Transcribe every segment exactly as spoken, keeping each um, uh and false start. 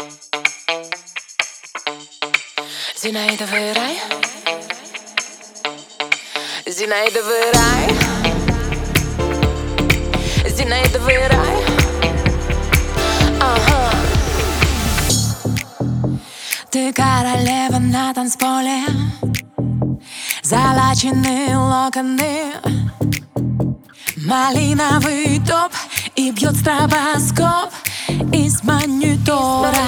Зинаидовый рай, Зинаидовый рай, Зинаидовый рай. Ага. Ты королева на танцполе, золоченые локоны, малиновый топ, и бьет стробоскоп из монитора.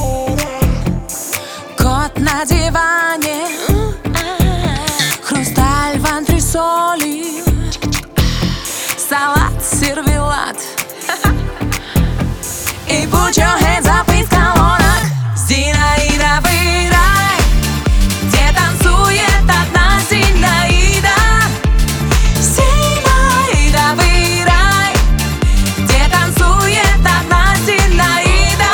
Кот на диване, хрусталь в антресоли, салат, сервелат. И put your hands up из колонок. Зинаидовый рай, где танцует одна Зинаида. Зинаидовый рай, где танцует одна Зинаида.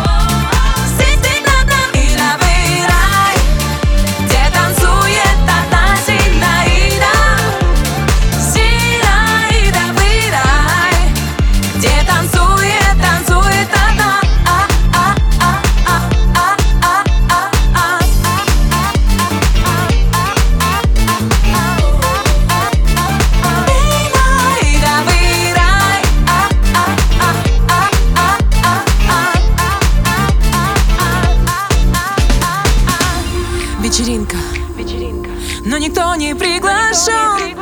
Зинаидовый рай, где танцует одна Зинаида. Зинаидовый рай, где танцует, танцует одна. Вечеринка, вечеринка, но никто не приглашен.